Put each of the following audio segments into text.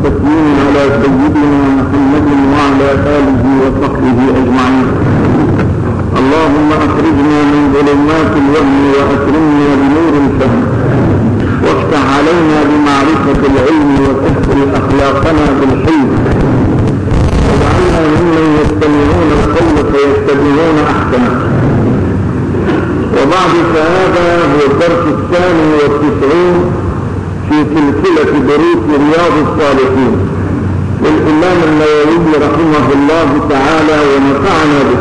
التسليم على سيدنا محمد وعلى آله وصحبه أجمعين. اللهم أخرجنا من ظلمات الوهم وأكرمنا بنور الفهم، وافتح علينا بمعرفة العلم وسهل أخلاقنا بالحلم، واجعلنا ممن يستمعون القول فيتبعون أحسنه. وبعد، فهذا هو الدرس 92 في سلسلة دروس رياض الصالحين للإمام النووي رحمه الله تعالى ونفعنا به.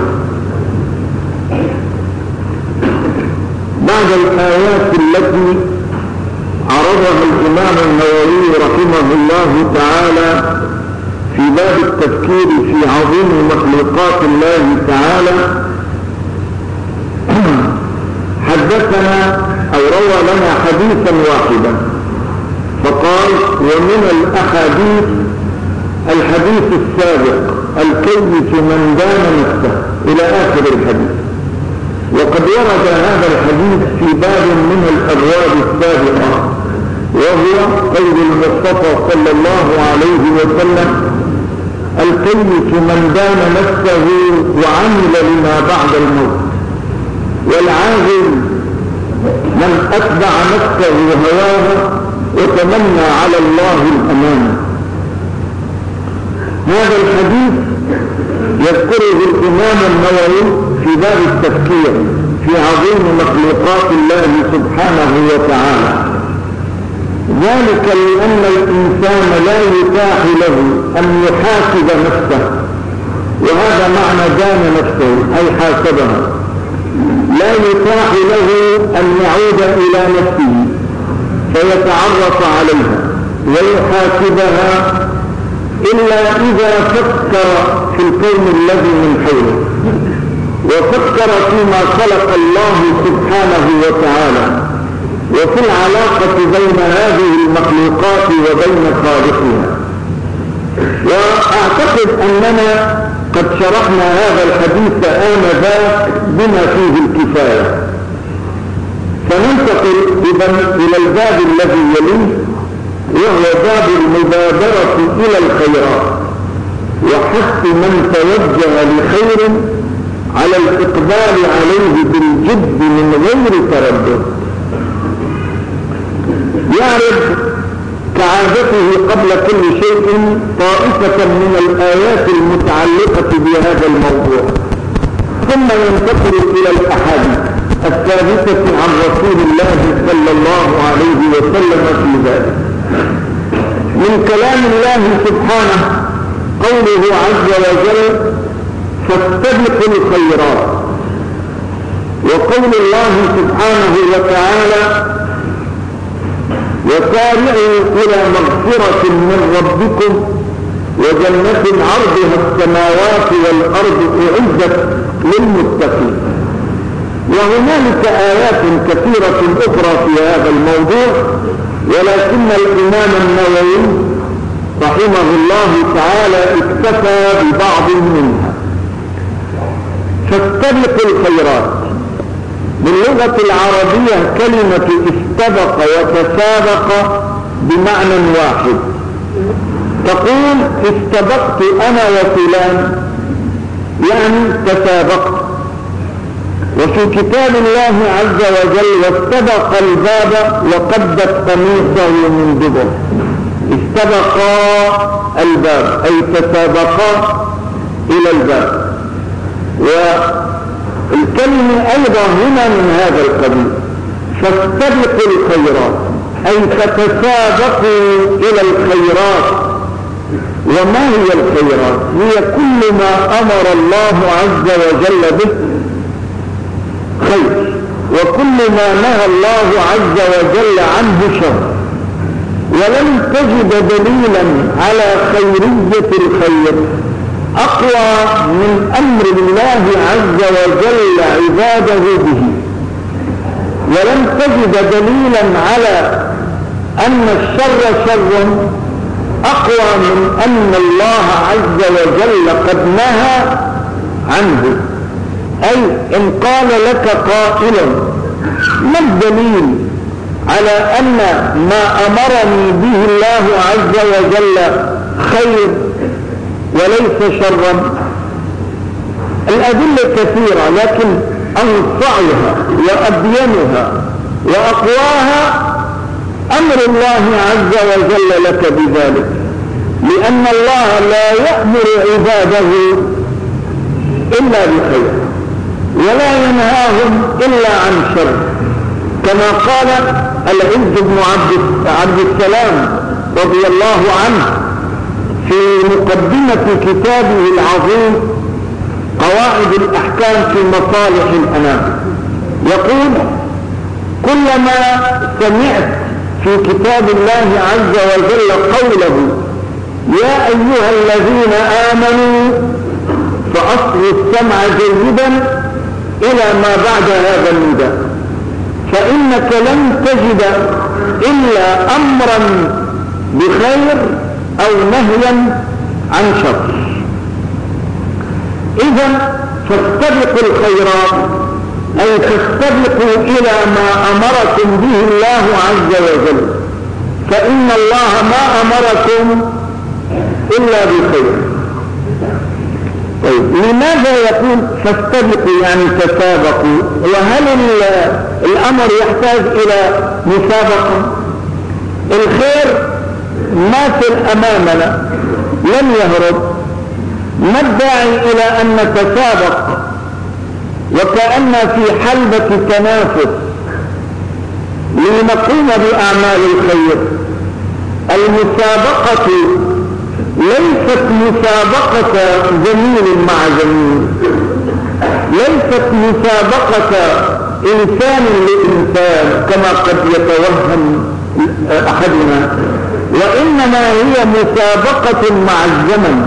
بعد الآيات التي عرضها الإمام النووي رحمه الله تعالى في باب التفكير في عظيم مخلوقات الله تعالى، حدثنا أو روى لنا حديثا واحدا، فقال: ومن الأحاديث الحديث السابق الكيس من دان نفسه، إلى آخر الحديث. وقد ورد هذا الحديث في باب من الأبواب السابقة، وهو قول المصطفى صلى الله عليه وسلم: الكيس من دان نفسه وعمل لما بعد الموت، والعاجل من أتبع نفسه هواها وتمنى على الله الأمانة. هذا الحديث يذكره الإمام النووي في باب التفكير في عظيم مخلوقات الله سبحانه وتعالى، ذلك لأن الإنسان لا يتاح له أن يحاسب نفسه، وهذا معنى دان نفسه أي حاسبها. لا يتاح له أن يعود إلى نفسه فيتعرف عليها ويحاسبها إلا إذا فكر في الكون الذي من حوله، وفكر فيما خلق الله سبحانه وتعالى، وفي العلاقة بين هذه المخلوقات وبين خالقها. وأعتقد أننا قد شرحنا هذا الحديث آنذاك بما فيه الكفاية، فننتقل إذن إلى الباب الذي يليه، وهو باب المبادرة إلى الخيرات وحث من توجه لخير على الإقبال عليه بالجد من غير تردد. يعرض كعادته قبل كل شيء طائفة من الآيات المتعلقة بهذا الموضوع، ثم ينتقل إلى الأحاديث الثابتة عن رسول الله صلى الله عليه وسلم في ذلك. من كلام الله سبحانه قوله عز وجل: فاستبقوا الخيرات، وقول الله سبحانه وتعالى: وسارعوا إلى مغفرة من ربكم وجنة عرضها السماوات والأرض أعدت للمتقين. وهنالك آيات كثيرة أخرى في هذا الموضوع، ولكن الإمام النووي رحمه الله تعالى اكتفى ببعض منها. فاستبقوا الخيرات باللغة العربية كلمة استبق وتسابق بمعنى واحد. تقول: استبقت أنا وفلان، يعني تسابقت. وفي كتاب الله عز وجل: واستبق الباب وقدت قميصه من دبر. استبقا الباب أي تسابقا إلى الباب. والكلمة أيضا هنا من هذا القبيل: فاستبقوا الخيرات أي تتسابقوا إلى الخيرات. وما هي الخيرات؟ هي كل ما أمر الله عز وجل به خير، وكل ما نهى الله عز وجل عنه شر. ولن تجد دليلا على خيرية الخير أقوى من أمر الله عز وجل عباده به، ولن تجد دليلا على أن الشر شر أقوى من أن الله عز وجل قد نهى عنه. أي إن قال لك قائل: ما الدليل على أن ما أمرني به الله عز وجل خير وليس شرا؟ الأدلة كثيرة، لكن أنصعها وأبينها وأقواها أمر الله عز وجل لك بذلك، لأن الله لا يأمر عباده إلا بخير ولا ينهاهم إلا عن شر، كما قال العز بن عبد السلام رضي الله عنه في مقدمة كتابه العظيم قواعد الأحكام في مصالح الأنام، يقول: كلما سمعت في كتاب الله عز وجل قوله يا أيها الذين آمنوا فأصغوا السمع جيدا إلى ما بعد هذا النداء، فإنك لن تجد إلا أمرا بخير أو نهيا عن شر. إذا فاستبقوا الخيرات، أي تستبقوا إلى ما أمركم به الله عز وجل، فإن الله ما أمركم إلا بخير. طيب، لماذا يقول فاستبقوا يعني تسابقوا؟ وهل الأمر يحتاج إلى مسابقة؟ الخير ماثل أمامنا لن يهرب، ما الداعي إلى أن نتسابق وكأن في حلبة تنافس لنقوم بأعمال الخير؟ المسابقة ليست مسابقة زميل مع زميل، ليست مسابقة إنسان لإنسان كما قد يتوهم أحدنا، وإنما هي مسابقة مع الزمن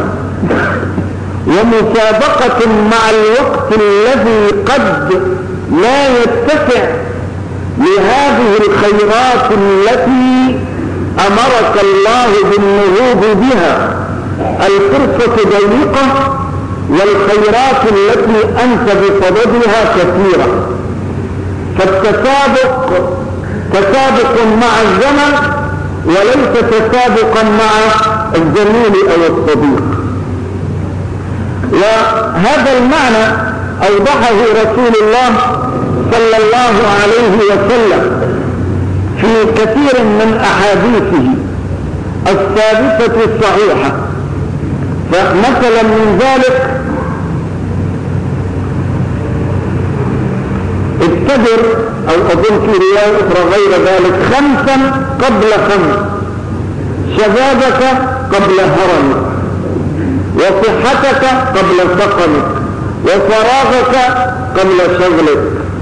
ومسابقة مع الوقت الذي قد لا يتسع لهذه الخيرات التي أمرك الله بالنهوض بها. الفرصة ضيقة والخيرات التي أنت بصددها كثيرة، فالتسابق تسابق مع الزمن وليس تسابقا مع الزميل أو الصديق. وهذا المعنى أوضحه رسول الله صلى الله عليه وسلم في كثير من أحاديثه الثابتة الصحيحة. فمثلا من ذلك ابتدر، أو أظن في رواية أخرى غير ذلك: 5 قبل 5، شبابك قبل هرمك، وصحتك قبل سقمك، وفراغك قبل شغلك،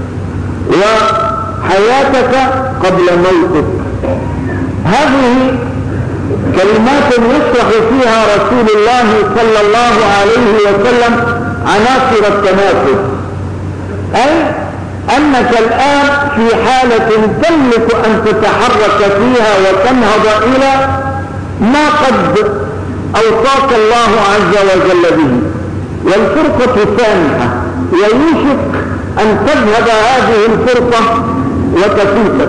وحياتك قبل موتك. هذه كلمات يشرح فيها رسول الله صلى الله عليه وسلم عناصر التنافس، أي أنك الآن في حالة تملك أن تتحرك فيها وتنهض إلى ما قد أوصاك الله عز وجل به، والفرصة سانحة ويوشك أن تذهب هذه الفرصة وتفوتك،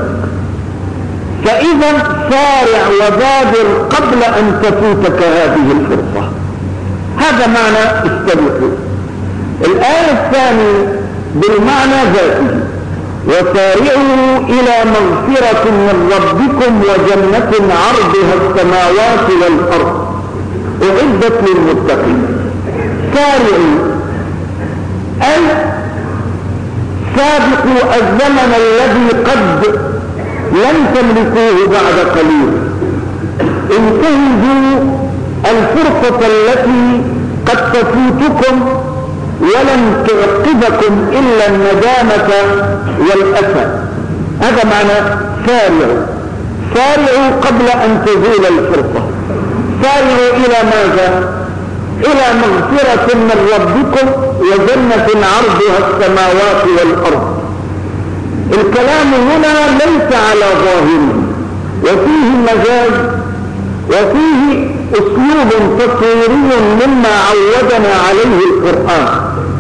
فإذا سارع وبادر قبل أن تفوتك هذه الفرصة. هذا معنى استبقوا. الآية الثانية بالمعنى ذاته: وسارعوا إلى مغفرة من ربكم وجنة عرضها السماوات والأرض أعدت للمتقين. سارعوا أي سابقوا الزمن الذي قد لن تملكوه بعد قليل، انتهزوا الفرصة التي قد تفوتكم ولن تعقبكم إلا الندامة والأسى. هذا معنى سارعوا. سارعوا قبل أن تزول الفرصة. سارعوا إلى ماذا؟ إلى مغفرة من ربكم وجنة عرضها السماوات والأرض. الكلام هنا ليس على ظاهره، وفيه مجاز وفيه أسلوب تصويري مما عودنا عليه القرآن.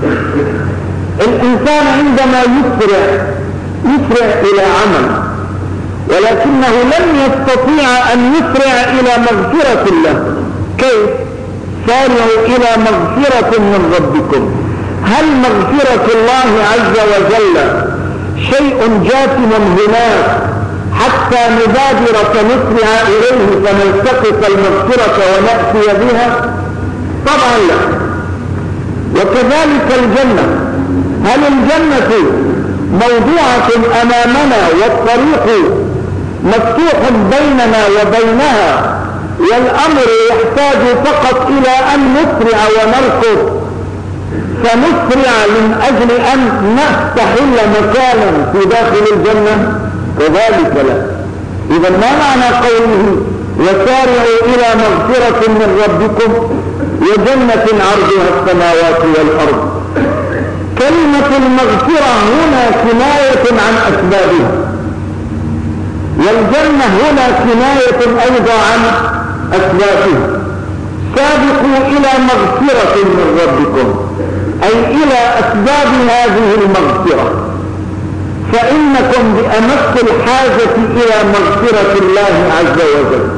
الإنسان عندما يسرع إلى عمل، ولكنه لم يستطيع أن يسرع إلى مغفرة الله، كيف؟ سارعوا إلى مغفرة من ربكم. هل مغفرة الله عز وجل شيء جاثم هناك حتى نبادر فنسرع إليه فنلتقط المغفرة ونأتي بها؟ طبعا لا. وكذلك الجنة، هل الجنة موضوعة أمامنا والطريق مفتوح بيننا وبينها والأمر يحتاج فقط إلى أن نسرع ونركض فنسرع من أجل أن نستحل مكانا في داخل الجنة؟ كذلك لا. إذا ما معنى قوله وسارعوا إلى مغفرة من ربكم وجنة عرضها السماوات والأرض؟ كلمة المغفرة هنا كناية عن أسبابها، والجنة هنا كناية أيضا عن أسبابها. سابقوا إلى مغفرة من ربكم أي إلى أسباب هذه المغفرة، فإنكم بأمس الحاجة إلى مغفرة الله عز وجل،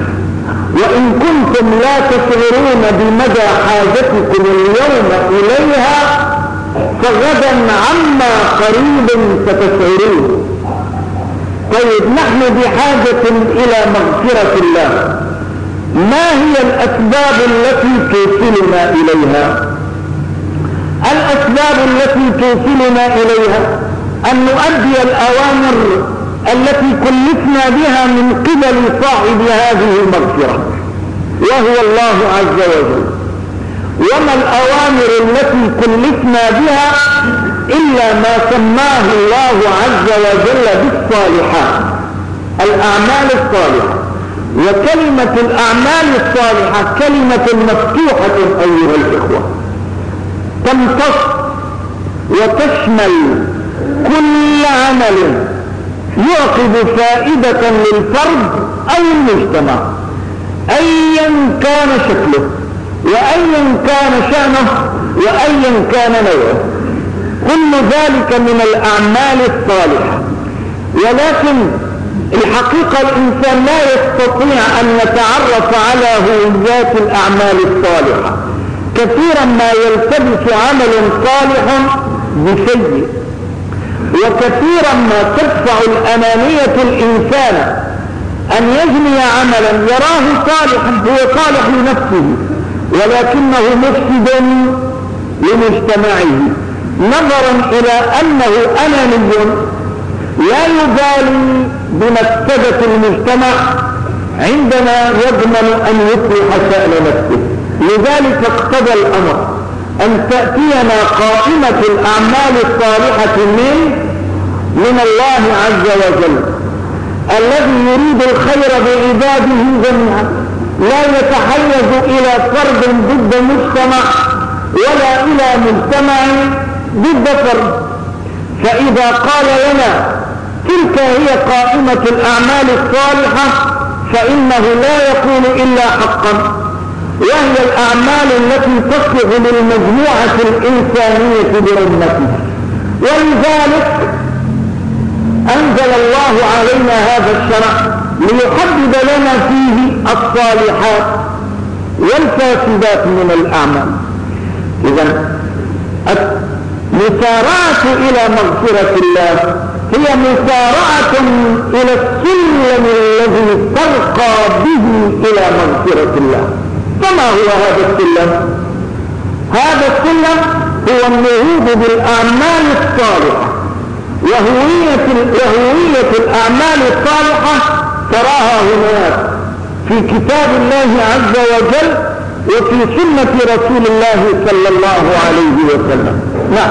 وإن كنتم لا تشعرون بمدى حاجتكم اليوم إليها فغدا عما قريب ستشعرون. طيب نحن بحاجة إلى مغفرة الله، ما هي الأسباب التي توصلنا إليها؟ الأسباب التي توصلنا إليها أن نؤدي الأوامر التي كلفنا بها من قبل صاحب هذه المغفرة وهو الله عز وجل. وما الأوامر التي كلفنا بها إلا ما سماه الله عز وجل بالصالحات، الأعمال الصالحة. وكلمة الأعمال الصالحة كلمة مفتوحة أيها الإخوة، تمتص وتشمل كل عمل يعقد فائدة للفرد أو المجتمع أيا كان شكله وأيا كان شأنه وأيا كان نوعه، كل ذلك من الأعمال الصالحة. ولكن الحقيقة الإنسان لا يستطيع أن يتعرف على هويات الأعمال الصالحة. كثيرا ما يلتبس عمل صالح بسيء، وكثيرا ما تدفع الأنانية الإنسان أن يجني عملا يراه صالحا، هو صالح لنفسه ولكنه مفسد لمجتمعه، نظرا إلى أنه أناني لا يبالي بمفسدة المجتمع عندما يضمن أن يصلح شأن نفسه. لذلك اقتضى الأمر أن تأتينا قائمة الأعمال الصالحة من الله عز وجل الذي يريد الخير بعباده جميعا، لا يتحيز إلى فرد ضد مجتمع ولا إلى مجتمع ضد فرد. فإذا قال لنا تلك هي قائمة الأعمال الصالحة فإنه لا يقول إلا حقا، وهي الأعمال التي تصلح للمجموعة الإنسانية برمته. ولذلك أنزل الله علينا هذا الشرع ليحدد لنا فيه الصالحات والفاسدات من الأعمال. إذن المسارعة إلى مغفرة الله هي مسارعة إلى السلم الذي ترقى به إلى مغفرة الله. فما هو هذا السلم؟ هذا السلم هو النهوض بالأعمال الصالحة، وهوية الأعمال الصالحة تراها هناك في كتاب الله عز وجل وفي سنة رسول الله صلى الله عليه وسلم. نعم.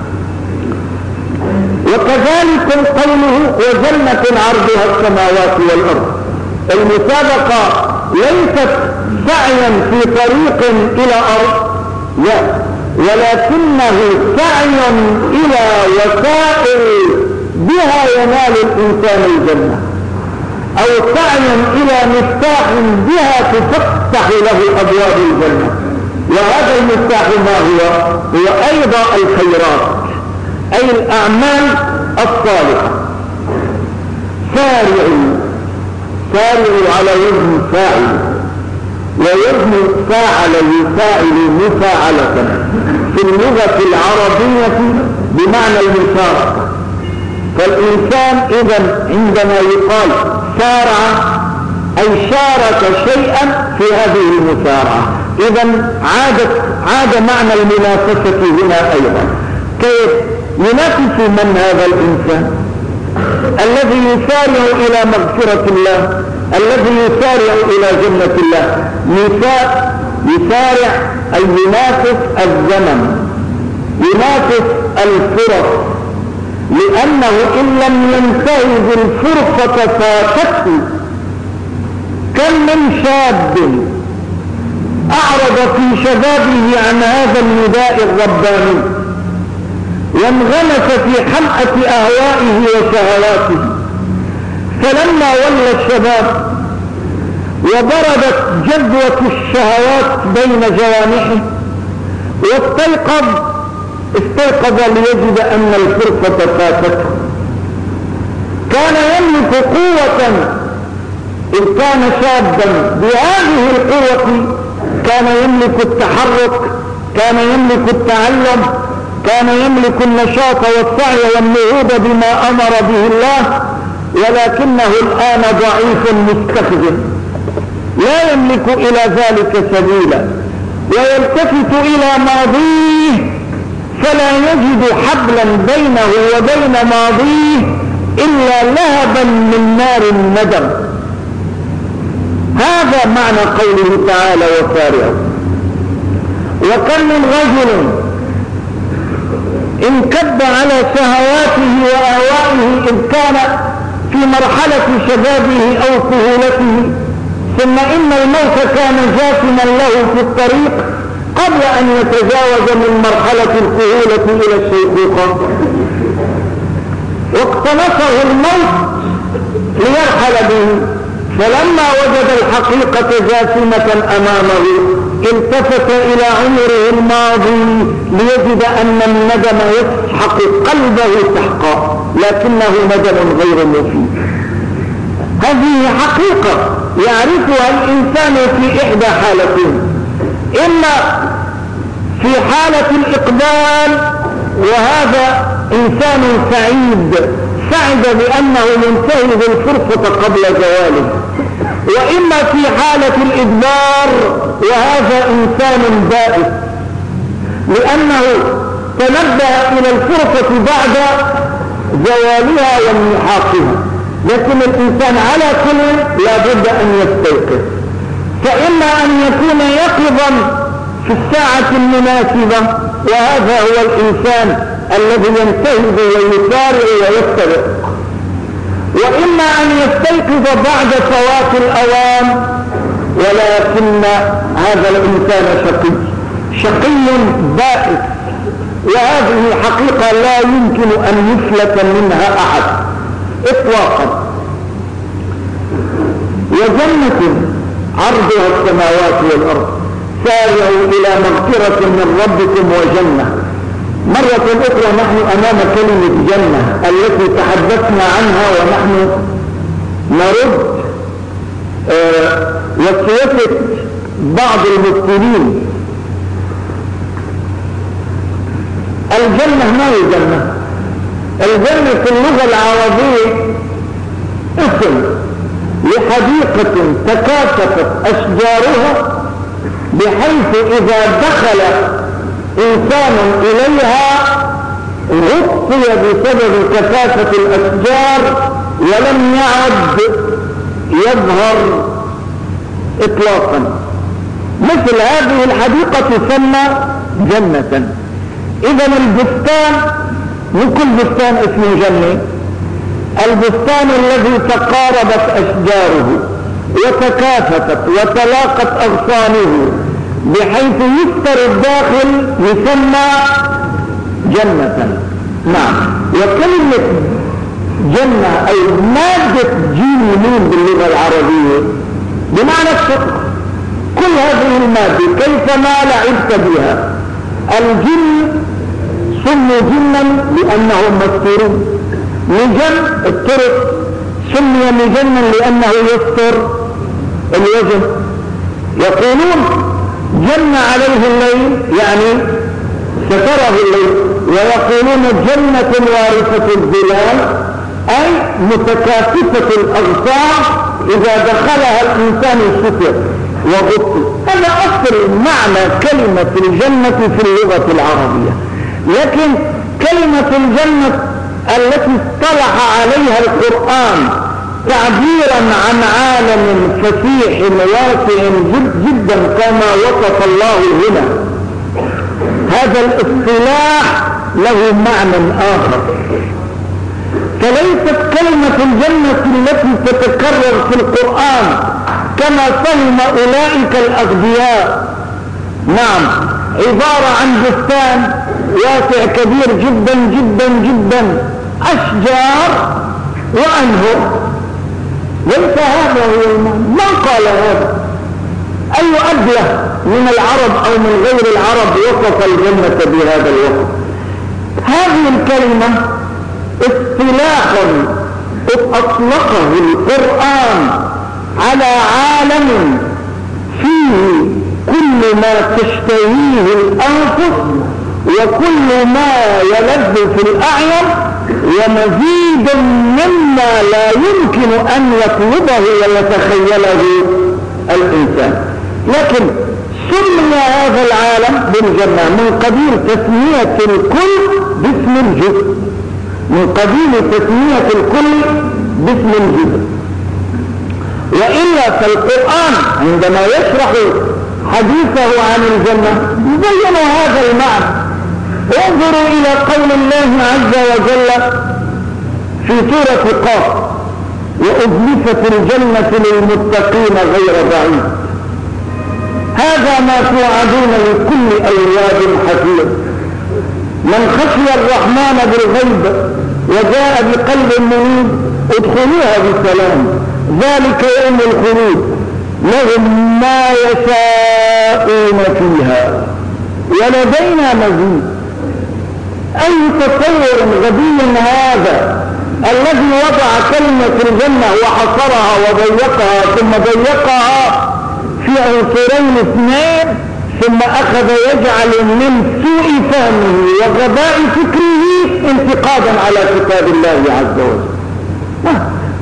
وكذلك قوله وجنة عرضها السماوات والأرض. المسابقة ليست سعيا في طريق إلى أرض، لا، ولكنه سعي إلى وسائل بها ينال الإنسان الجنة، أو سعي إلى مفتاح بها تفتح له أبواب الجنة. وهذا المفتاح ما هو؟ هو أيضا الخيرات، أي الأعمال الصالحة. سارعوا على وزن فاعل، ووزن فاعل يفاعل مفاعلة في اللغة العربية بمعنى المشاركة. فالإنسان إذن عندما يقال سارع أي شارك شيئا في هذه المسارعة. إذن عاد معنى المنافسة هنا أيضا. كيف ينافس من هذا الإنسان الذي يسارع إلى مغفرة الله، الذي يسارع إلى جنة الله؟ يسارع أي ينافس الزمن، ينافس الفرص، لأنه إن لم ينتهز الفرصة فاتته. كم من شاب أعرض في شبابه عن هذا النداء الرباني وانغمس في حمأة أهوائه وشهواته، فلما ولى الشباب وضربت جذوة الشهوات بين جوانحه استيقظ ليجد أن الفرصة فاتته. كان يملك قوة إذ كان شابا، بهذه القوة كان يملك التحرك، كان يملك التعلم، كان يملك النشاط والسعي والنهوض بما أمر به الله، ولكنه الآن ضعيف مستخدم لا يملك إلى ذلك سبيلا، ويلتفت إلى ماضيه فلا يجد حبلا بينه وبين ماضيه إلا لهبا من نار الندم. هذا معنى قوله تعالى وسارعوا. وكم من رجل انكب على شهواته وأهوائه إذ كان في مرحلة شبابه أو كهولته، ثم إن الموت كان جاثما له في الطريق قبل أن يتجاوز من مرحلة الكهولة إلى الشيخوخة، واقتنصه الموت ليرحل به، فلما وجد الحقيقة جاثمة أمامه التفت إلى عمره الماضي ليجد أن الندم يسحق قلبه سحقا، لكنه ندم غير مفيد. هذه حقيقة يعرفها الإنسان في إحدى حالتين: إما في حالة الإقبال وهذا إنسان سعد بأنه منتهز الفرصة قبل زواله، وإما في حالة الإدبار وهذا إنسان بائس لأنه تنبه إلى الفرصة بعد زوالها وانمحاقها. لكن الإنسان على كل لا بد أن يستيقظ، فإما أن يكون يقظا في الساعة المناسبة، وهذا هو الإنسان الذي ينتهز ويسارع ويستبق، وإما أن يستيقظ بعد فوات الأوان، ولكن هذا الإنسان شقي بائس، وهذه حقيقة لا يمكن أن يفلت منها أحد إطلاقا. وجنة عرضها السماوات والأرض سارعوا إلى مغفرة من ربكم وجنة. مرة أخرى نحن أمام كلمة جنة التي تحدثنا عنها، ونحن نرد وسياسة بعض المسلمين. الجنة ما هي جنة؟ الجنة في اللغة العربية اسم لحديقة تكاثفت أشجارها بحيث إذا دخل إنسان إليها غطي بسبب كثافة الأشجار ولم يعد يظهر إطلاقا. مثل هذه الحديقة تسمى جنة. إذن البستان، من كل بستان اسمه جنة، البستان الذي تقاربت أشجاره وتكافتت وتلاقت أغصانه بحيث يستر الداخل يسمى جنة. نعم. وكلمة جنة أي مادة جيم باللغة العربية بمعنى الشق. كل هذه المادة كيفما لعبت بها. الجن سموا جنا لأنهم مستورون. مجن الطرق سمي مجنا لأنه يستر الوجه. يقولون جن عليه الليل يعني ستره الليل، ويقولون جنة وارثة الظلال أي متكاثفة الأغصان إذا دخلها الإنسان ستر وغطي. هذا أصل معنى كلمة الجنة في اللغة العربية. لكن كلمة الجنة التي اصطلح عليها القرآن تعبيرا عن عالم فسيح واسع جدا كما وصف الله هنا، هذا الاصطلاح له معنى آخر. فليست كلمة الجنة التي تتكرر في القرآن كما فهم أولئك الأغبياء، نعم، عبارة عن بستان واسع كبير جدا جدا جدا، أشجار وأنهر. ليس هذا هو المعنى. من قال هذا؟ أي أبله من العرب أو من غير العرب وصف الجنة بهذا الوصف؟ هذه الكلمة اصطلاح أطلقه القرآن على عالم فيه كل ما تشتهيه الأنفس وكل ما يلذ في الأعين ومزيد مما لا يمكن أن يطلبه ويتخيله الإنسان. لكن سمي هذا العالم بالجنة من قبيل تسمية الكل باسم الجزء، من قبيل تسمية الكل باسم الجزء. وإلا فالقرآن عندما يشرح حديثه عن الجنة يبين هذا المعنى. انظروا إلى قول الله عز وجل في سورة قاف: وأزلفت الجنة للمتقين غير بعيد. هذا ما توعدون لكل أواب حفيظ. من خشي الرحمن بالغيب وجاء بقلب منيب ادخلوها بسلام، ذلك يوم الخلود، لهم ما يشاءون فيها ولدينا مزيد. أي تصور غبي هذا الذي وضع كلمة الجنة وحصرها وضيقها ثم ضيقها في عنصرين اثنين، ثم أخذ يجعل من سوء فهمه وغباء فكره انتقادا على كتاب الله عز وجل.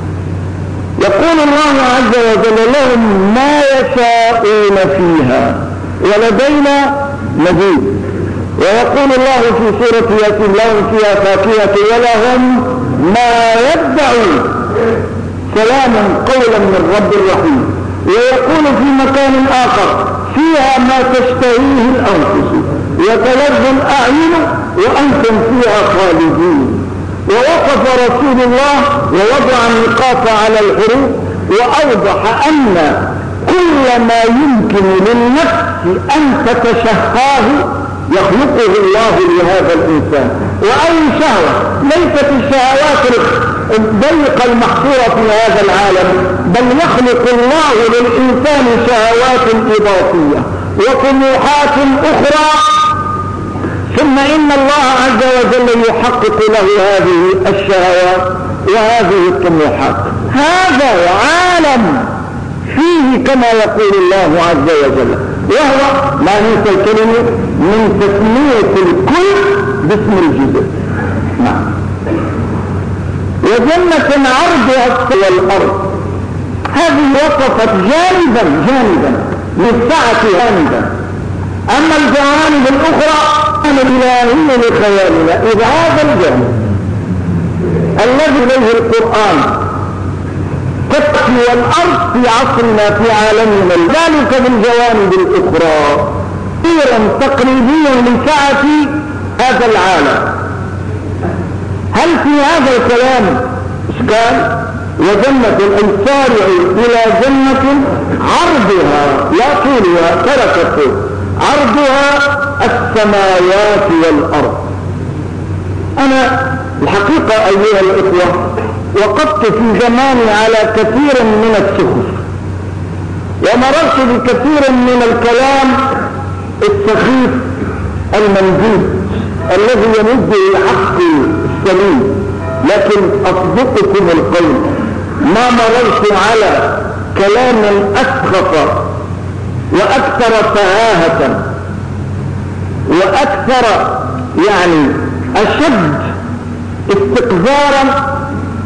يقول الله عز وجل: لهم ما يشاءون فيها ولدينا مزيد. ويقول الله في سورة ياسين: لهم فيها فاكهة ولهم ما يدعون، سلام قولا من رب رحيم. ويقول في مكان آخر: فيها ما تشتهيه الأنفس وتلذ الأعين وأنتم فيها خالدون. ووقف رسول الله ووضع النقاط على الحروف وأوضح أن كل ما يمكن للنفس أن تتشهاه يخلقه الله لهذا الإنسان. وأي شهوة ليست الشهوات الضيقة المحصورة في هذا العالم، بل يخلق الله للإنسان شهوات إضافية وطموحات أخرى، ثم إن الله عز وجل يحقق له هذه الشهوات وهذه الطموحات. هذا عالم فيه كما يقول الله عز وجل، وهو لا ننسى الكلمة من تسمية الكل باسم الجزء. نعم. وجنة عرضها السماء والأرض، هذه وصفت جانبا من سعة جانبا. أما الجوانب الأخرى الإلهية لخيالنا، إذ هذا الجانب الذي إليه القرآن تكفي والأرض في عصرنا في عالمنا، ذلك بالجوانب الأخرى تفسيرا تقريبيا لسعة هذا العالم. هل في هذا الكلام إشكال؟ وجنة أي سارعوا إلى جنة عرضها لا طولها تركت عرضها السماوات والأرض. أنا الحقيقة أيها الإخوة وقفت في زماني على كثير من السخف، ومررت بكثير من الكلام السخيف الممدود الذي يمد الحق السليم، لكن أصدقكم القول ما مررت على كلام أسخف وأكثر فهاهة وأكثر يعني أشد استقذارا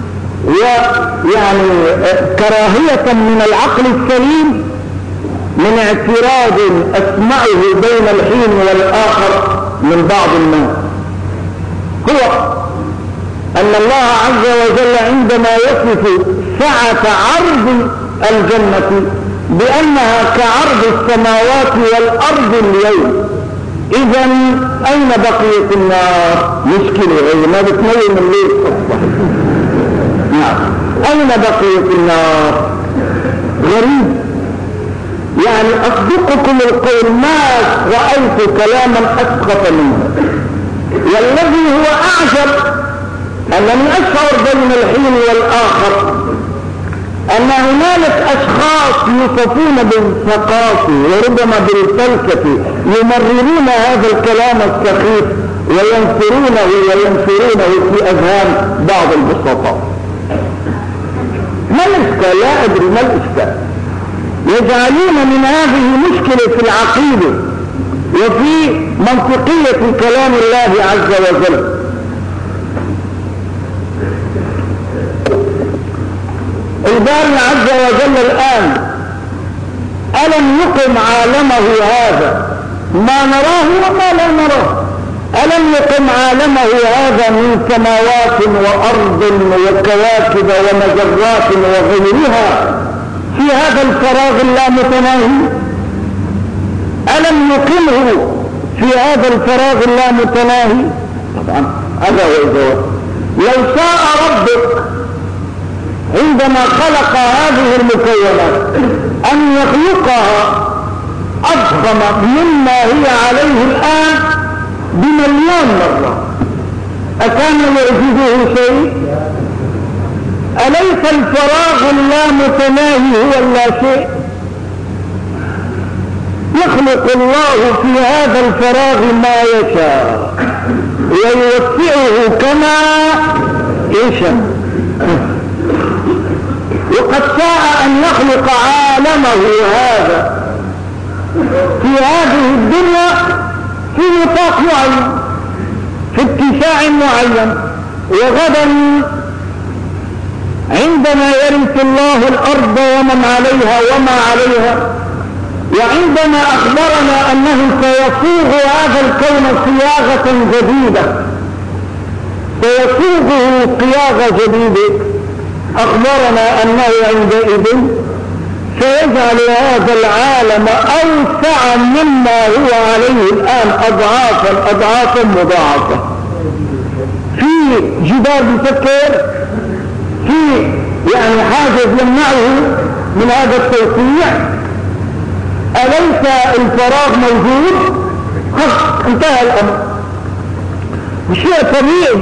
ويعني كراهية من العقل السليم من اعتراض أسمعه بين الحين والآخر من بعض الناس، هو أن الله عز وجل عندما يصف سعة عرض الجنة بأنها كعرض السماوات والأرض اليوم، إذا أين بقية النار؟ مشكلة ما بتنوم الليل أصبح. نعم، أين بقية النار؟ غريب، يعني أصدقكم القول ما رأيت كلاما أسقط منه. والذي هو أعجب أنني أشعر بين الحين والآخر أن هنالك أشخاص يوصفون بالثقافة وربما بالفلسفة يمررون هذا الكلام السخيف وينثرونه في أذهان بعض البسطاء. ما الإشكال؟ لا أدري ما الإشكال. يجعلون من هذه مشكلة في العقيدة وفي منطقية كلام الله عز وجل. الباري عز وجل الآن ألم يقم عالمه هذا ما نراه وما لا نراه؟ ألم يقم عالمه هذا من سماوات وأرض وكواكب ومجرات وغيرها في هذا الفراغ اللامتناهي؟ ألم يقمه في هذا الفراغ اللامتناهي؟ طبعا هذا هو الجواب. لو شاء ربك عندما خلق هذه المكونات أن يخلقها أضخم مما هي عليه الآن ب1,000,000 مرة، أكان يعجزه شيء؟ أليس الفراغ اللامتناهي هو اللا شيء؟ يخلق الله في هذا الفراغ ما يشاء ويوسعه كما يشاء. وقد شاء أن يخلق عالمه هذا في هذه الدنيا في نطاق معين في اتساع معين، وغدا عندما يرث الله الأرض ومن عليها وما عليها، وعندما أخبرنا أنه سيصوغ هذا الكون صياغة جديدة، سيصوغه صياغة جديدة، أخبرنا أنه عندئذ سيجعل هذا العالم أوسع مما هو عليه الآن أضعافا مضاعفة. في جدار بيفكر، في يعني حاجز يمنعه من هذا التوسيع. أليس الفراغ موجود؟ انتهى الأمر. وشيء طبيعي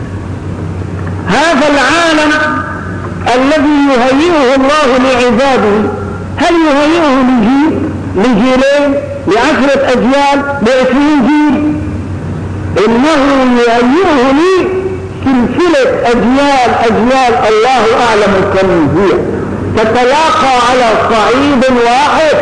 هذا العالم الذي يهيئه الله لعباده، هل يهيئه لجيل، لجيلين، ل10 أجيال، ل20 جيل؟ إنه يهيئه لسلسلة أجيال الله أعلم كم هي، تتلاقى على صعيد واحد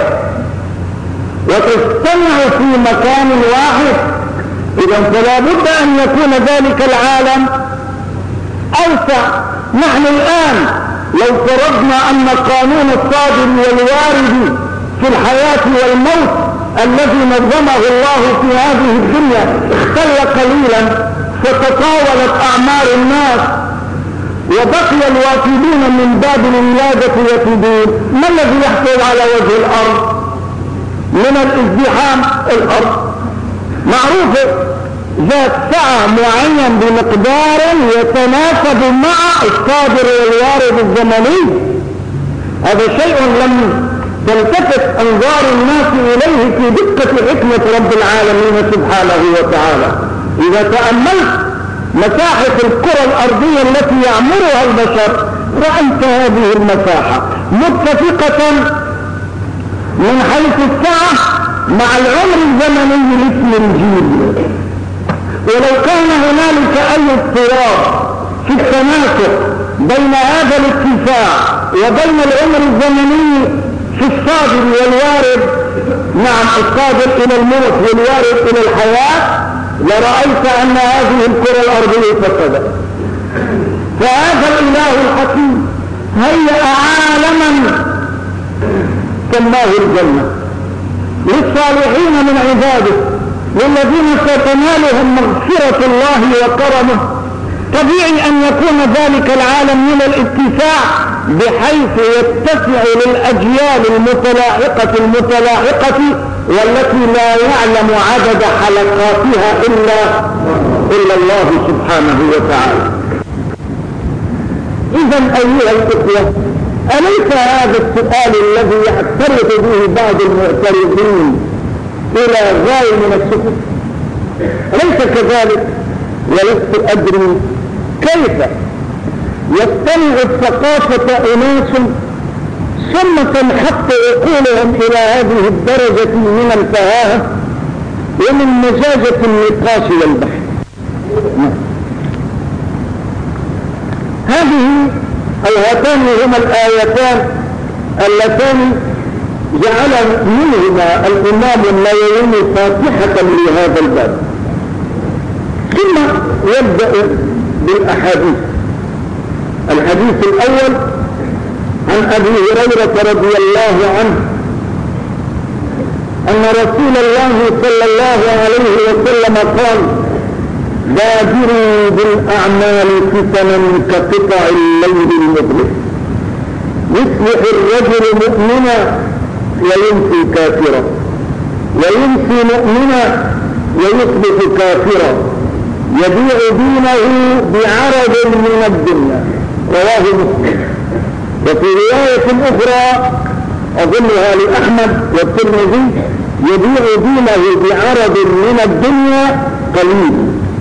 وتجتمع في مكان واحد. إذا فلا بد أن يكون ذلك العالم أوسع. نحن الآن لو فرضنا أن قانون الصادر والوارد في الحياة والموت الذي نظمه الله في هذه الدنيا اختل قليلا، فتطاولت أعمار الناس وبقي الوافدون من باب الولادة يفيدون، ما الذي يحصل على وجه الأرض من الازدحام؟ الأرض معروفة ذات سعة معين بمقدار يتناسب مع الصادر والوارد الزمني. هذا شيء لم تلتفت أنظار الناس إليه في دقة حكمة رب العالمين سبحانه وتعالى. إذا تأملت مساحة الكرة الأرضية التي يعمرها البشر رأيت هذه المساحة متفقة من حيث السعة مع العمر الزمني لاسم الجيل. ولو كان هنالك أي اضطراب في التناسق بين هذا الاتساع وبين العمر الزمني في الصادر والوارد نعم القادر إلى الموت والوارد إلى الحياة، لرأيت أن هذه الكرة الأرضية فسدت. فهذا الإله الحكيم هيأ عالما سماه الجنة للصالحين من عباده، للذين ستنالهم مغفرة الله وكرمه. طبيعي أن يكون ذلك العالم من الاتساع بحيث يتسع للأجيال المتلاحقة والتي لا يعلم عدد حلقاتها إلا الله سبحانه وتعالى. إذا أيها الإخوة، أليس هذا السؤال الذي يعترض به بعض المعترضين إلى غاية من السكوت؟ أليس كذلك؟ ولست أدري كيف يستمع الثقافة أناس ثم تنحط عقولهم إلى هذه الدرجة من الفهاهة ومن مزاجة النقاش والبحث. هاتان هما الآيتان اللتان جعل منهما الإمام النووي فاتحة لهذا الباب. ثم يبدأ بالأحاديث. الحديث الأول عن أبي هريرة رضي الله عنه أن رسول الله صلى الله عليه وسلم قال: بادروا بالأعمال فتنا كقطع الليل المظلم، يصبح الرجل مؤمنا ويمسي كافرا، ويمسي مؤمنا ويصبح كافرا، يبيع دينه بعرض من الدنيا. رواه مسلم. وفي رواية أخرى أظنها لأحمد والترمذي: يبيع دينه بعرض من الدنيا قليل.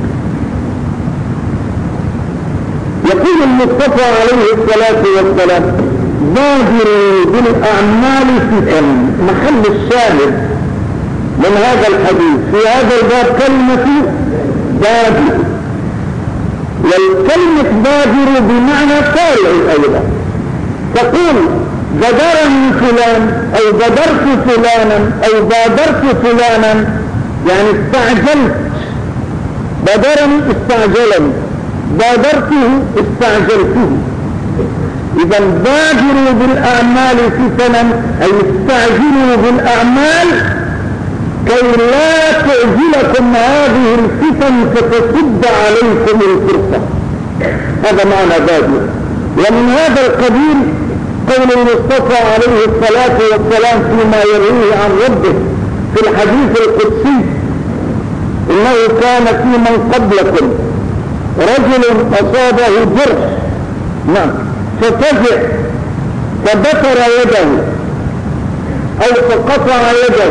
يقول المصطفى عليه الصلاة والسلام: بادروا بالأعمال فتن. محل الشاهد من هذا الحديث في هذا الباب كلمة بادر، والكلمة بادر بمعنى سارع أيضا. تقول بادرني فلان أو بادرت فلانا أو بادرت فلانا، يعني استعجلت. بادرني استعجلني، بادرته استعجلته. إذا بادروا بالأعمال فتنا أي استعجلوا بالأعمال كي لا تعجلكم هذه الفتن فتصد عليكم الفرصة. هذا معنى بادر. ومن هذا القبيل قول المصطفى عليه الصلاة والسلام فيما يرويه عن ربه في الحديث القدسي: إنه كان في من قبلكم رجل أصابه جرح ففزع فبتر يده أو فقطع يده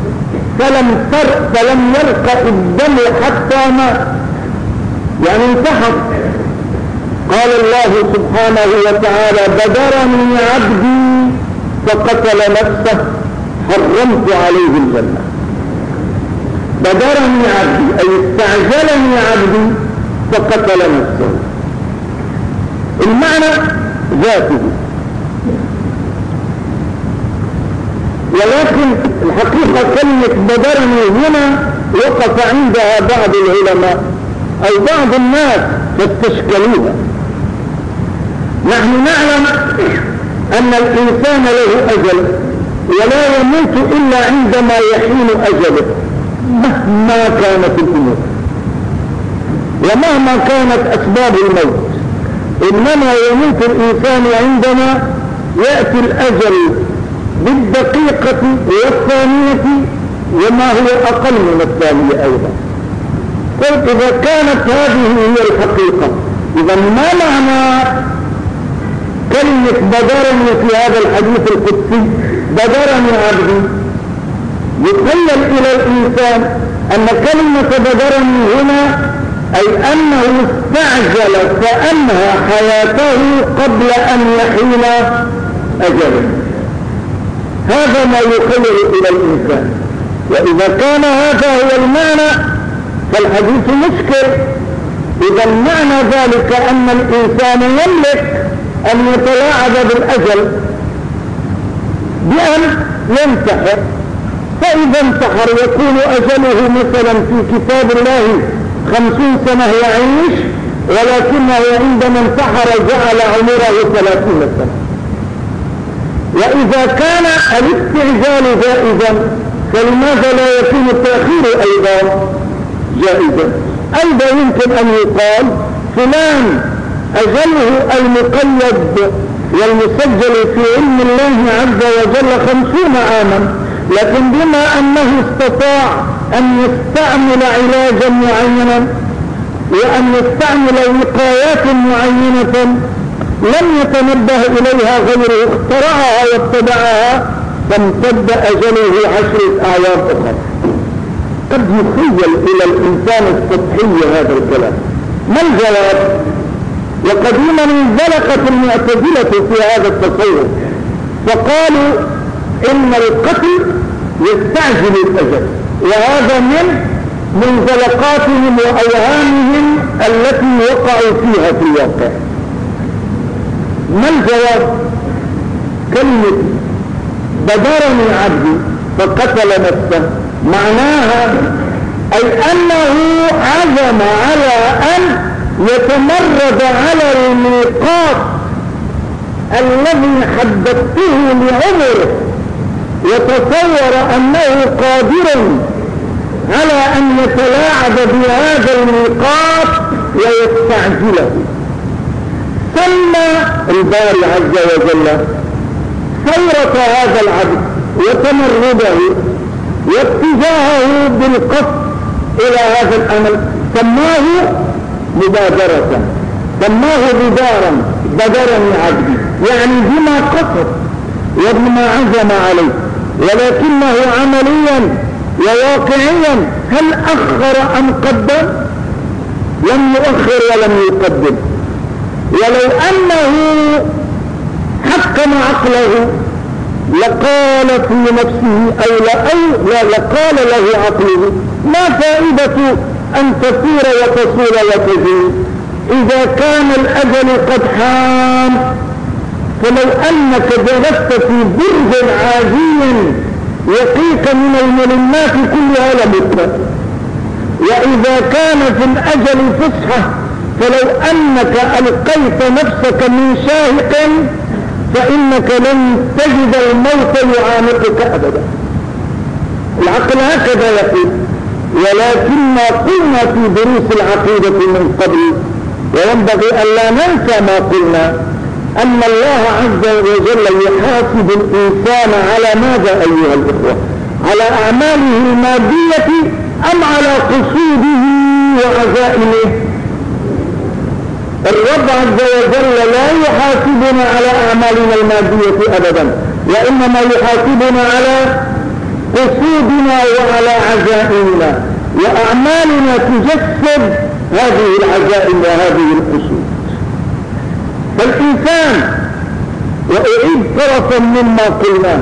فلم يرق الدم حتى مات، يعني انتحر. قال الله سبحانه وتعالى: بادرني عبدي فقتل نفسه حرمت عليه الجنة. بادرني عبدي أي استعجلني عبدي فقتل نفسه. المعنى ذاته، ولكن الحقيقة كلمة بادرني هنا وقف عندها بعض العلماء أو بعض الناس فاستشكلوها. نحن نعلم أن الإنسان له أجل ولا يموت إلا عندما يحين أجله مهما كانت الأمور ومهما كانت أسباب الموت، إنما يموت الإنسان عندما يأتي الأجل بالدقيقة والثانية وما هو أقل من الثانية أيضا. طيب إذا كانت هذه هي الحقيقة، إذا ما معنى كلمة بادرني في هذا الحديث القدسي؟ بادرني عبدي، يخيل إلى الإنسان أن كلمة بادرني هنا أي أنه استعجل فأنهى حياته قبل أن يحين أجله. هذا ما يخيل إلى الإنسان. وإذا كان هذا هو المعنى فالحديث مشكل. إذا معنى ذلك أن الإنسان يملك أن يتلاعب بالأجل بأن ينتحر فإذا انتحر يكون أجله مثلا في كتاب الله 50 سنة يعيش، ولكنه عندما انتحر جعل عمره 30 سنة. وإذا كان الاستعجال جائزا فلماذا لا يكون التأخير أيضا جائزا؟ أيضا يمكن أن يقال فلان أجله المقيد والمسجل في علم الله عز وجل 50 عاما، لكن بما أنه استطاع أن يستعمل علاجا معينا وأن يستعمل وقايات معينة لم يتنبه إليها غيره اخترعها واتبعها فامتد أجله 10 أعوام أخرى. قد يخيل إلى الإنسان السطحي هذا الكلام. ما الجواب؟ وقديما انزلقت المعتزلة في هذا التصور فقالوا إن القتل يستعجل الأجل، وهذا من منزلقاتهم وأوهامهم التي وقعوا فيها في الواقع. ما الجواب؟ كلمة بدرني عبدي فقتل نفسه معناها أي أنه عزم على أن يتمرد على الميقات الذي حددته لعمره، وتصور أنه قادر على أن يتلاعب بهذا الميقات ويستعجله. سمى الباري عز وجل سيرة هذا العبد وتمرده واتجاهه بالقصد إلى هذا الأمل سماه مبادرة، سماه بدارا، بدرني عبدي، يعني بما قصد وبما عزم عليه، ولكنه عمليا وواقعيا هل أخر أم قدم؟ لم يؤخر ولم يقدم. ولو أنه حكم عقله لقال في نفسه أو لقال له عقله ما فائدة أن تسير وتصول وتزيد إذا كان الأجل قد حان؟ فلو أنك جلست في برج عاجي يقيك من الملمات كلها لمت، وإذا كان في الأجل فسحة فلو أنك ألقيت نفسك من شاهق فإنك لن تجد الموت يعانقك أبدا. العقل هكذا يقول. ولكن ما قلنا في دروس العقيدة من قبل وينبغي أن لا ننسى ما قلنا أن الله عز وجل يحاسب الإنسان على ماذا أيها الإخوة؟ على أعماله المادية أم على قصوده وعزائمه؟ الرب عز وجل لا يحاسبنا على أعمالنا المادية أبدا، وإنما يحاسبنا على قصودنا وعلى عزائمنا، وأعمالنا تجسد هذه العزائم وهذه القصود. فالإنسان، وأعيد طرفا مما قلنا،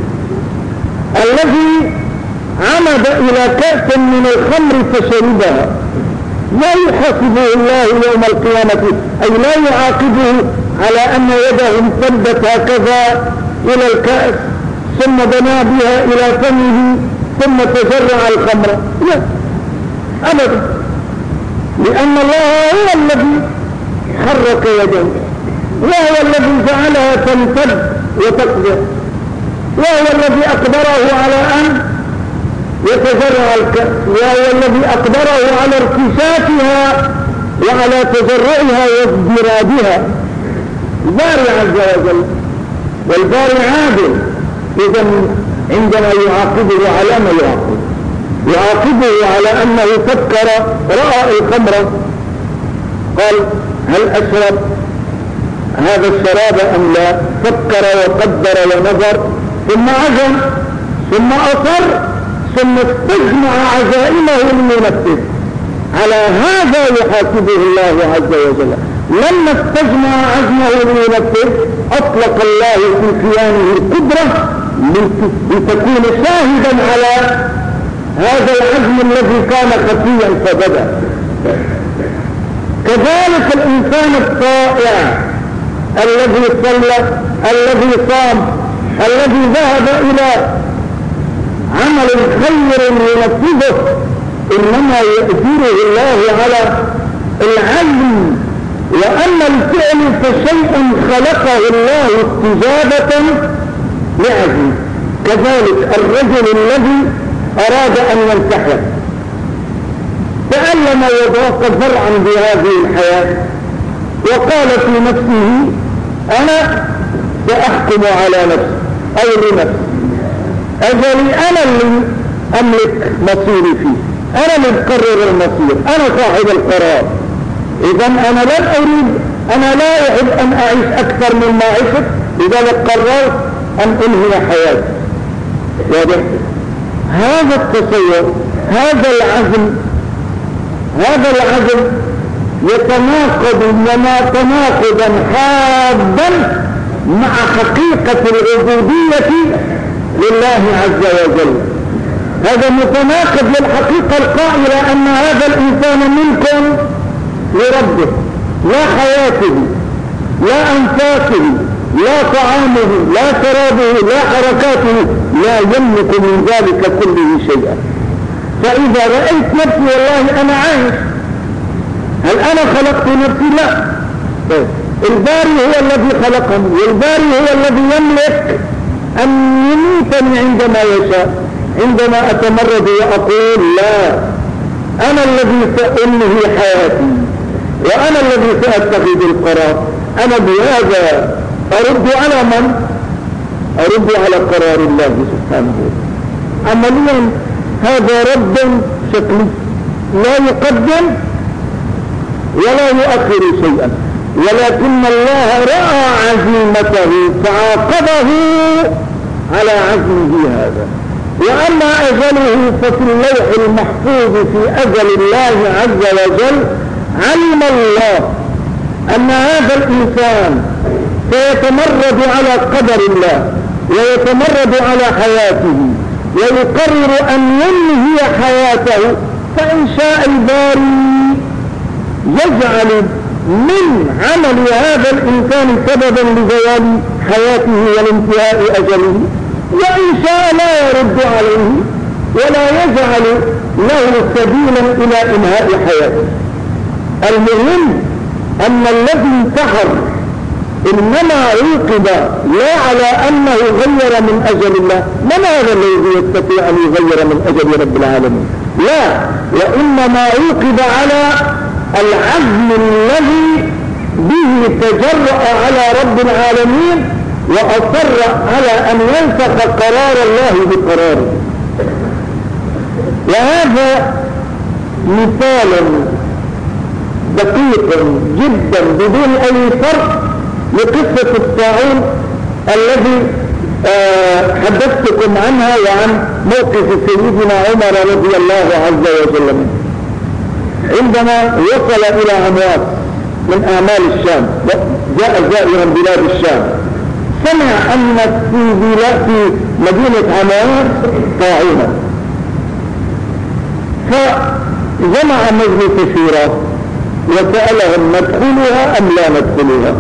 الذي عمد إلى كأس من الخمر فشربها لا يحاسبه الله يوم القيامة، أي لا يعاقبه على أن يده امتدت هكذا إلى الكأس ثم دنا بها إلى فمه ثم تجرع الخمر، لا أبدا، لأن الله هو الذي حرك يده، وهو الذي جعلها تمتد وتقدر، وهو الذي أقدره على أن يتجرع الكأس، وهو الذي أقدره على ارتشافها وعلى تجرعها وازدرادها. الباري عز وجل، والباري عادل، إذا عندما يعاقبه على ما يعاقبه على أنه فكر رأى الخمر قال هل أشرب هذا الشراب أم لا؟ فكر وقدر ونظر ثم عزم ثم أصر ثم استجمع عزائمه لينفذ. على هذا يحاسبه الله عز وجل. لما استجمع عزمه لينفذ أطلق الله في كيانه القدرة لتكون شاهدا على هذا العزم الذي كان خفيا فبدا. كذلك الإنسان الطائع الذي صلى، الذي صام، الذي ذهب إلى عمل خير ينفذه إنما يأثيره الله على العزم، وأما الفعل فشيء خلقه الله استجابة لعزم. كذلك الرجل الذي أراد أن ينتحر تألم وضاق ذرعا بهذه الحياة وقال في نفسه أنا سأحكم على نفسي أو لنفسي، أجلي أنا اللي أملك مصيري فيه، أنا اللي أقرر المصير، أنا صاحب القرار. إذا أنا لا أحب أن أعيش أكثر مما عشت، لذلك قررت أن أنهي حياتي. واضح؟ هذا التصور، هذا العزم يتناقض تناقضا حادا مع حقيقة العبودية لله عز وجل. هذا متناقض للحقيقة القائلة أن هذا الإنسان ملك لربه، لا حياته، لا أنفاسه، لا طعامه، لا شرابه، لا حركاته، لا يملك من ذلك كله شيئا. فإذا رأيت نفسي والله أنا عايش، هل أنا خلقت نفسي؟ لا. الباري هو الذي خلقني، والباري هو الذي يملك أن يميتني عندما يشاء. عندما أتمرد وأقول لا، أنا الذي سأنهي حياتي وأنا الذي سأتخذ القرار، أنا بهذا أرد على من؟ أرد على قرار الله سبحانه وتعالى. عمليا هذا رد شكلي لا يقدم ولا يؤخر شيئا، ولكن الله رأى عزيمته فعاقبه على عزمه هذا. وأما أجله ففي اللوح المحفوظ في أجل الله عز وجل. علم الله أن هذا الإنسان سيتمرد على قدر الله ويتمرد على حياته ويقرر أن ينهي حياته، فإن شاء الباري يجعل من عمل هذا الإنسان سببا لزوال حياته والانتهاء أجله، وإن شاء لا يرد عليه ولا يجعل له سبيلا إلى إنهاء حياته. المهم أن الذي انتحر إنما عوقب لا على أنه غير من أجل الله. من هذا الذي يستطيع أن يغير من أجل رب العالمين؟ لا، وإنما عوقب على العزم الذي به تجرأ على رب العالمين وأصر على أن ينسخ قرار الله بقراره. وهذا مثال دقيق جدا بدون أي فرق لقصة الطاعون الذي حدثتكم عنها وعن موقف سيدنا عمر رضي الله عز وجل منه. عندما وصل إلى عمواس من أعمال الشام، جاء زائرا بلاد الشام، سمع أن في مدينة عمواس طاعونة، فجمع مجلس شورى وسألهم ندخلها أم لا ندخلها.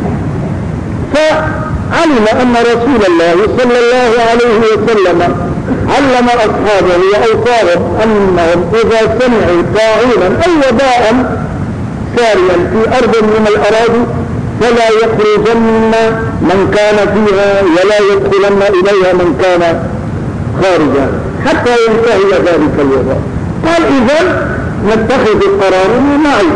فعلم أن رسول الله صلى الله عليه وسلم علم أصحابه وأوصاهم أنهم إذا سمعوا طاعونا أي وباء ساريا في أرض من الأراضي فلا يخرجن من كان فيها ولا يدخلن إليها من كان خارجا حتى ينتهي ذلك الوباء. قال إذن نتخذ قرارا معي.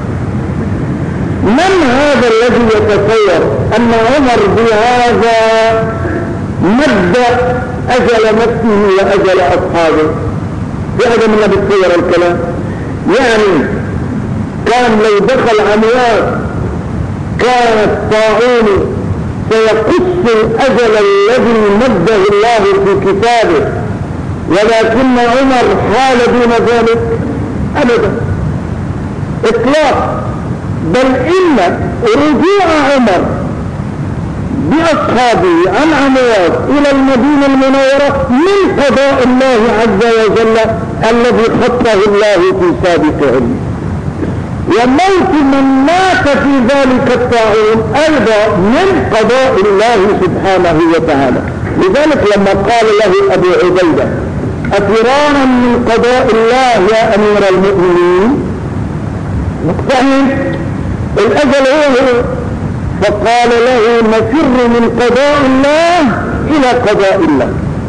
من هذا الذي يتصور أن عمر بهذا مد أجل نفسه وأجل أصحابه؟ في هذا من يتصور الكلام؟ يعني كان لو دخل عمواس كان الطاعون سيقص الأجل الذي مده الله في كتابه، ولكن عمر حال دون ذلك أبدا إطلاق. بل إن رجوع عمر بأصحابه عن عمواس إلى المدينة المنورة من قضاء الله عز وجل الذي خطه الله في سابق علمه، وموت من مات في ذلك الطاعون أيضا من قضاء الله سبحانه وتعالى. لذلك لما قال له أبو عبيدة أفرانا من قضاء الله يا أمير المؤمنين؟ مقتحم الأجل هو، فقال له نفر من قضاء الله إلى قضاء الله.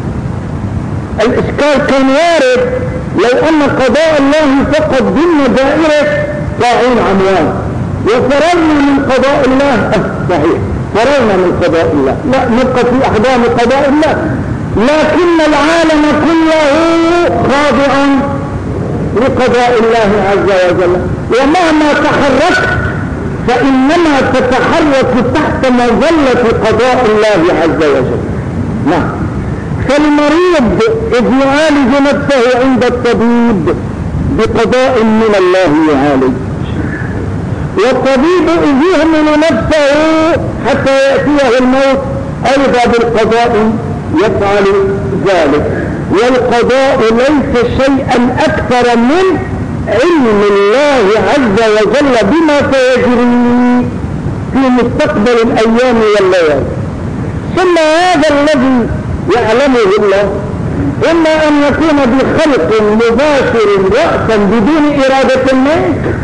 الإشكال كان وارد لو أن قضاء الله فقط ضمن دائرة طاعون عميان، وفررنا من قضاء الله. صحيح فررنا من قضاء الله، لا نبقى في أحكام قضاء الله، لكن العالم كله خاضع لقضاء الله عز وجل، ومهما تحركت فإنما تتحرك تحت مظلة قضاء الله عز وجل. نعم. فالمريض إذ يعالج نفسه عند الطبيب بقضاء من الله يعالج، والطبيب إذ يهمل نفسه حتى يأتيه الموت أيضا بالقضاء يفعل ذلك. والقضاء ليس شيئا أكثر من علم الله عز وجل بما سيجري في مستقبل الأيام والليالي. ثم هذا الذي يعلمه الله إما أن يكون بخلق مباشر رأسا بدون إرادة منك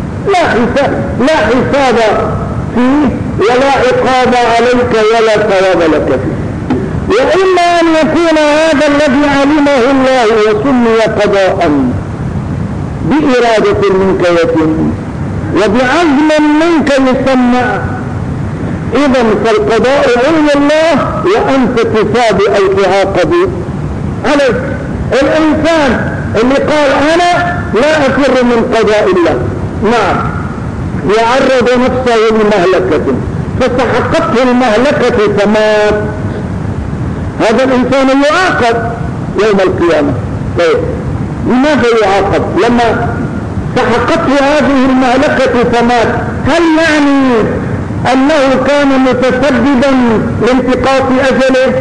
لا حساب فيه ولا عقاب عليك ولا ثواب لك فيه، وإما أن يكون هذا الذي علمه الله وسمي قضاء بإرادة منك يتم وبعزم منك يسمى. إذن فالقضاء علم الله وأنت تثاب أو تعاقب عليك. الإنسان اللي قال أنا لا أفر من قضاء الله، نعم، يعرض نفسه لمهلكة فاستحقته المهلكة فمات، هذا الإنسان يعاقب يوم القيامة. طيب لماذا يعاقب؟ لما استحقته هذه المهلكة فمات، هل يعني أنه كان متسببا لانتقاص أجله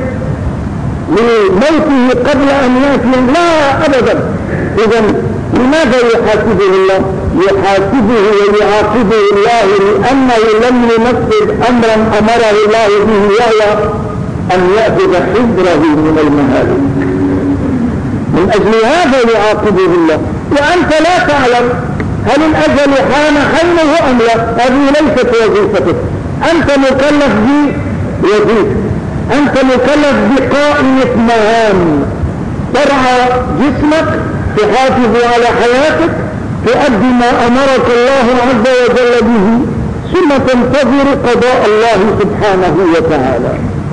لموته قبل أن يأتي؟ لا أبدا. إذن لماذا يحاسبه الله؟ يحاسبه ويعاقبه الله لأنه لم ينفذ أمرا أمره الله به وهو أن يأخذ حذره من المهالك. من أجل هذا يعاقبه الله، وأنت لا تعلم هل الأجل حان حينه أم لا. هذه ليست وظيفتك، أنت مكلف بوظيفة، أنت مكلف بقائمة مهام، ترعى جسمك، تحافظ على حياتك، تؤدي ما أمرك الله عز وجل به، ثم تنتظر قضاء الله سبحانه وتعالى.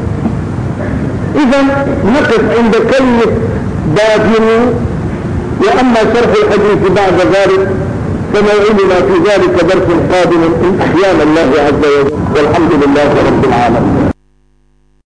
إذن نقف عند كلمة بادروا، وأما شرح الحديث بعد ذلك فموعدنا في ذلك درس قادم إن أحيانا الله عز وجل، والحمد لله رب العالمين.